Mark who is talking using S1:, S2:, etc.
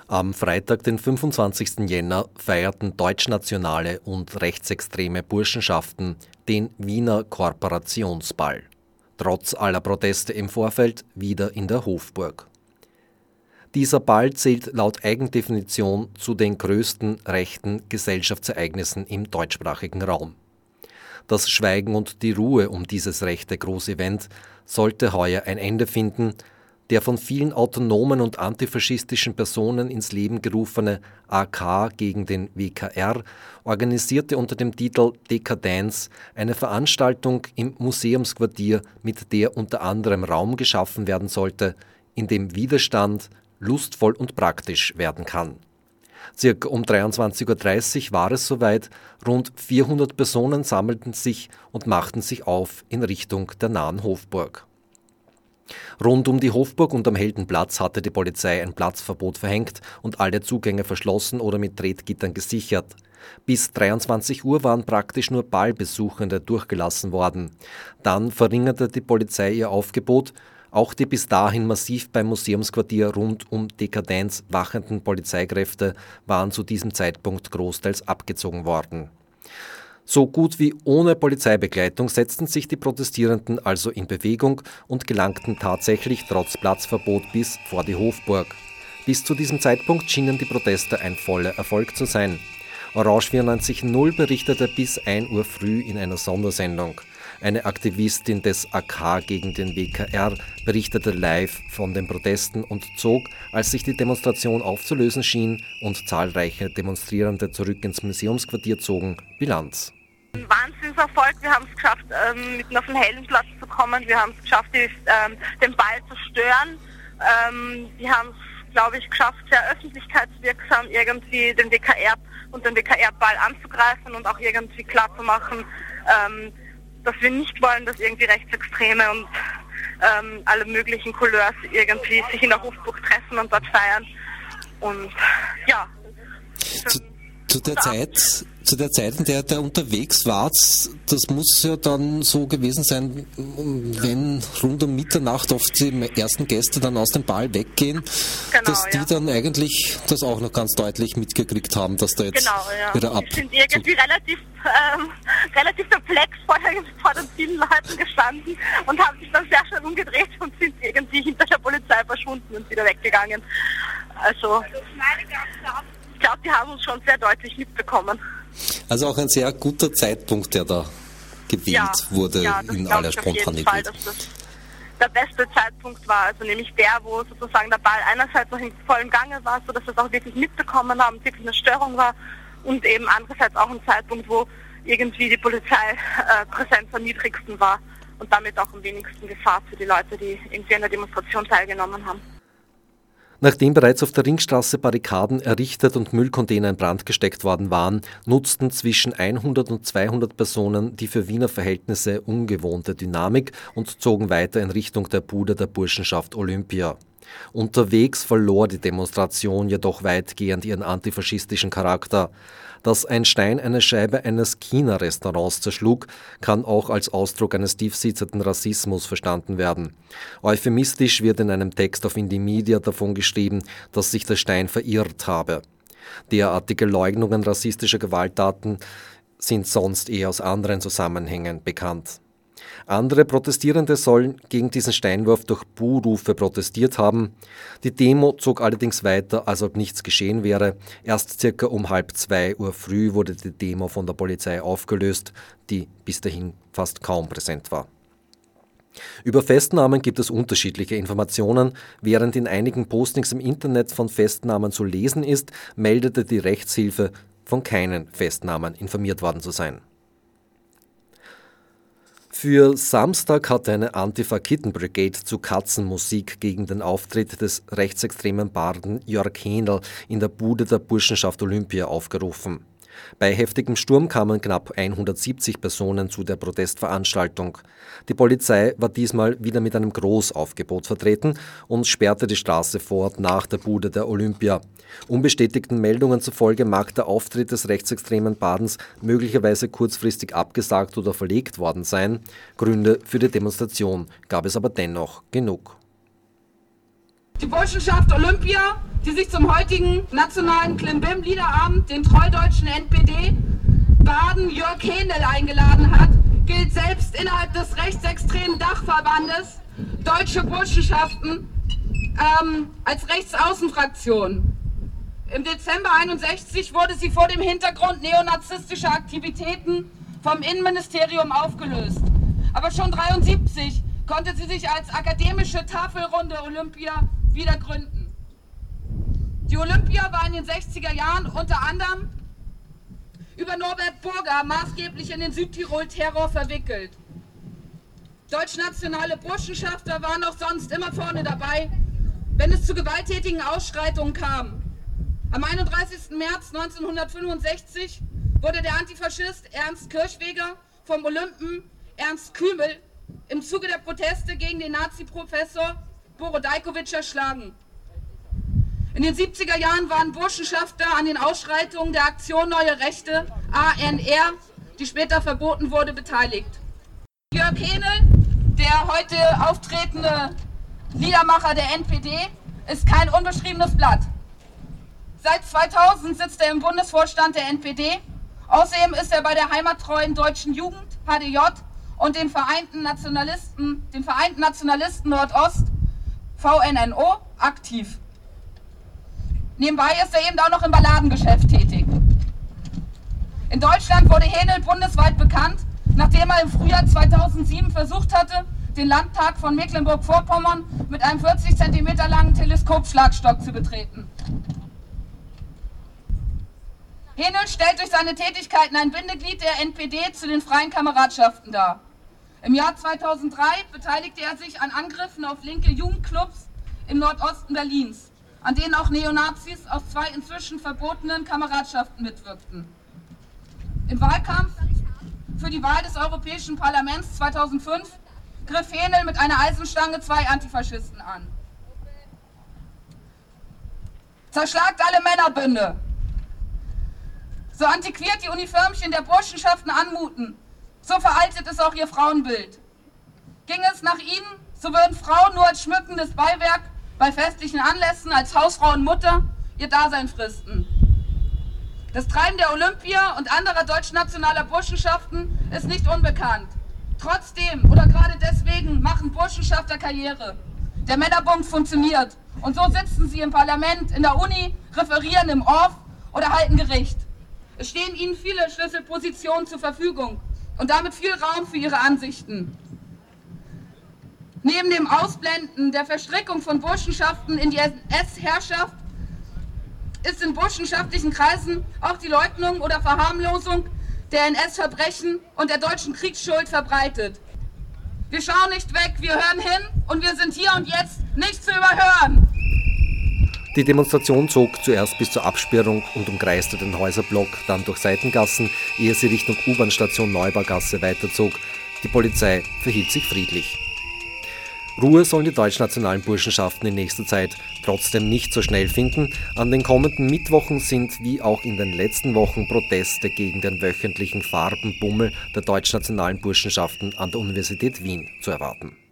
S1: Am Freitag, den 25. Jänner, feierten deutschnationale und rechtsextreme Burschenschaften den Wiener Korporationsball. Trotz aller Proteste im Vorfeld wieder in der Hofburg. Dieser Ball zählt laut Eigendefinition zu den größten rechten Gesellschaftsereignissen im deutschsprachigen Raum. Das Schweigen und die Ruhe um dieses rechte Großevent sollte heuer ein Ende finden. Der von vielen autonomen und antifaschistischen Personen ins Leben gerufene AK gegen den WKR organisierte unter dem Titel Dekadenz eine Veranstaltung im Museumsquartier, mit der unter anderem Raum geschaffen werden sollte, in dem Widerstand lustvoll und praktisch werden kann. Circa um 23:30 Uhr war es soweit, rund 400 Personen sammelten sich und machten sich auf in Richtung der nahen Hofburg. Rund um die Hofburg und am Heldenplatz hatte die Polizei ein Platzverbot verhängt und alle Zugänge verschlossen oder mit Tretgittern gesichert. Bis 23 Uhr waren praktisch nur Ballbesuchende durchgelassen worden. Dann verringerte die Polizei ihr Aufgebot. Auch die bis dahin massiv beim Museumsquartier rund um Dekadenz wachenden Polizeikräfte waren zu diesem Zeitpunkt großteils abgezogen worden. So gut wie ohne Polizeibegleitung setzten sich die Protestierenden also in Bewegung und gelangten tatsächlich trotz Platzverbot bis vor die Hofburg. Bis zu diesem Zeitpunkt schienen die Proteste ein voller Erfolg zu sein. Orange 94.0 berichtete bis 1 Uhr früh in einer Sondersendung. Eine Aktivistin des AK gegen den WKR berichtete live von den Protesten und zog, als sich die Demonstration aufzulösen schien und zahlreiche Demonstrierende zurück ins Museumsquartier zogen, Bilanz.
S2: Ein Wahnsinnserfolg. Wir haben es geschafft, mitten auf den Heldenplatz zu kommen. Wir haben es geschafft, den Ball zu stören. Wir haben es, glaube ich, geschafft, sehr öffentlichkeitswirksam irgendwie den WKR und den WKR-Ball anzugreifen und auch irgendwie klarzumachen, dass wir nicht wollen, dass irgendwie Rechtsextreme und alle möglichen Couleurs irgendwie sich in der Hofburg treffen und dort feiern. Und ja.
S3: Zu der Zeit, in der unterwegs war, das muss ja dann so gewesen sein, wenn rund um Mitternacht oft die ersten Gäste dann aus dem Ball weggehen, genau, dass die dann eigentlich das auch noch ganz deutlich mitgekriegt haben, dass da jetzt wieder ab...
S2: Die sind irgendwie relativ perplex vor den vielen Leuten gestanden und haben sich dann sehr schnell umgedreht und sind irgendwie hinter der Polizei verschwunden und wieder weggegangen. Also... Ich glaube, die haben uns schon sehr deutlich mitbekommen.
S3: Also auch ein sehr guter Zeitpunkt, der da gewählt wurde in aller Spontanität.
S2: Fall, dass das der beste Zeitpunkt war, also nämlich der, wo sozusagen der Ball einerseits noch in vollem Gange war, sodass wir es auch wirklich mitbekommen haben, wirklich eine Störung war, und eben andererseits auch ein Zeitpunkt, wo irgendwie die Polizeipräsenz am niedrigsten war und damit auch am wenigsten Gefahr für die Leute, die irgendwie an der Demonstration teilgenommen haben.
S1: Nachdem bereits auf der Ringstraße Barrikaden errichtet und Müllcontainer in Brand gesteckt worden waren, nutzten zwischen 100 und 200 Personen die für Wiener Verhältnisse ungewohnte Dynamik und zogen weiter in Richtung der Bude der Burschenschaft Olympia. Unterwegs verlor die Demonstration jedoch weitgehend ihren antifaschistischen Charakter. Dass ein Stein eine Scheibe eines China-Restaurants zerschlug, kann auch als Ausdruck eines tiefsitzenden Rassismus verstanden werden. Euphemistisch wird in einem Text auf Indymedia davon geschrieben, dass sich der Stein verirrt habe. Derartige Leugnungen rassistischer Gewalttaten sind sonst eher aus anderen Zusammenhängen bekannt. Andere Protestierende sollen gegen diesen Steinwurf durch Buhrufe protestiert haben. Die Demo zog allerdings weiter, als ob nichts geschehen wäre. Erst circa um 1:30 Uhr früh wurde die Demo von der Polizei aufgelöst, die bis dahin fast kaum präsent war. Über Festnahmen gibt es unterschiedliche Informationen. Während in einigen Postings im Internet von Festnahmen zu lesen ist, meldete die Rechtshilfe, von keinen Festnahmen informiert worden zu sein. Für Samstag hatte eine Antifa Kitten Brigade zu Katzenmusik gegen den Auftritt des rechtsextremen Barden Jörg Hähnel in der Bude der Burschenschaft Olympia aufgerufen. Bei heftigem Sturm kamen knapp 170 Personen zu der Protestveranstaltung. Die Polizei war diesmal wieder mit einem Großaufgebot vertreten und sperrte die Straße vor und nach der Bude der Olympia. Unbestätigten Meldungen zufolge mag der Auftritt des rechtsextremen Badens möglicherweise kurzfristig abgesagt oder verlegt worden sein. Gründe für die Demonstration gab es aber dennoch genug.
S4: Die Burschenschaft Olympia, die sich zum heutigen nationalen Klimbim-Liederabend den treudeutschen NPD Baden Jörg Hähnel eingeladen hat, gilt selbst innerhalb des rechtsextremen Dachverbandes Deutsche Burschenschaften als Rechtsaußenfraktion. Im Dezember 1961 wurde sie vor dem Hintergrund neonazistischer Aktivitäten vom Innenministerium aufgelöst. Aber schon 1973 konnte sie sich als akademische Tafelrunde Olympia wieder gründen. Die Olympia war in den 60er Jahren unter anderem über Norbert Burger maßgeblich in den Südtirol-Terror verwickelt. Deutschnationale Burschenschafter waren auch sonst immer vorne dabei, wenn es zu gewalttätigen Ausschreitungen kam. Am 31. März 1965 wurde der Antifaschist Ernst Kirchweger vom Olympen Ernst Kümel im Zuge der Proteste gegen den Nazi-Professor Borodajkowitsch erschlagen. In den 70er Jahren waren Burschenschafter an den Ausschreitungen der Aktion Neue Rechte, ANR, die später verboten wurde, beteiligt. Jörg Hähnel, der heute auftretende Liedermacher der NPD, ist kein unbeschriebenes Blatt. Seit 2000 sitzt er im Bundesvorstand der NPD. Außerdem ist er bei der heimattreuen Deutschen Jugend, HDJ, und den Vereinten Nationalisten Nordost, VNNO, aktiv. Nebenbei ist er eben auch noch im Balladengeschäft tätig. In Deutschland wurde Hähnel bundesweit bekannt, nachdem er im Frühjahr 2007 versucht hatte, den Landtag von Mecklenburg-Vorpommern mit einem 40 cm langen Teleskopschlagstock zu betreten. Hähnel stellt durch seine Tätigkeiten ein Bindeglied der NPD zu den Freien Kameradschaften dar. Im Jahr 2003 beteiligte er sich an Angriffen auf linke Jugendclubs im Nordosten Berlins, an denen auch Neonazis aus 2 inzwischen verbotenen Kameradschaften mitwirkten. Im Wahlkampf für die Wahl des Europäischen Parlaments 2005 griff Hähnel mit einer Eisenstange 2 Antifaschisten an. Zerschlagt alle Männerbünde! So antiquiert die Uniformchen der Burschenschaften anmuten, so veraltet ist auch ihr Frauenbild. Ging es nach ihnen, so würden Frauen nur als schmückendes Beiwerk bei festlichen Anlässen als Hausfrau und Mutter ihr Dasein fristen. Das Treiben der Olympia und anderer deutschnationaler Burschenschaften ist nicht unbekannt. Trotzdem oder gerade deswegen machen Burschenschafter Karriere. Der Männerbund funktioniert und so sitzen sie im Parlament, in der Uni, referieren im ORF oder halten Gericht. Es stehen ihnen viele Schlüsselpositionen zur Verfügung und damit viel Raum für ihre Ansichten. Neben dem Ausblenden der Verstrickung von Burschenschaften in die NS-Herrschaft ist in burschenschaftlichen Kreisen auch die Leugnung oder Verharmlosung der NS-Verbrechen und der deutschen Kriegsschuld verbreitet. Wir schauen nicht weg, wir hören hin und wir sind hier und jetzt nicht zu überhören.
S1: Die Demonstration zog zuerst bis zur Absperrung und umkreiste den Häuserblock, dann durch Seitengassen, ehe sie Richtung U-Bahn-Station Neubaugasse weiterzog. Die Polizei verhielt sich friedlich. Ruhe sollen die deutschnationalen Burschenschaften in nächster Zeit trotzdem nicht so schnell finden. An den kommenden Mittwochen sind wie auch in den letzten Wochen Proteste gegen den wöchentlichen Farbenbummel der deutschnationalen Burschenschaften an der Universität Wien zu erwarten.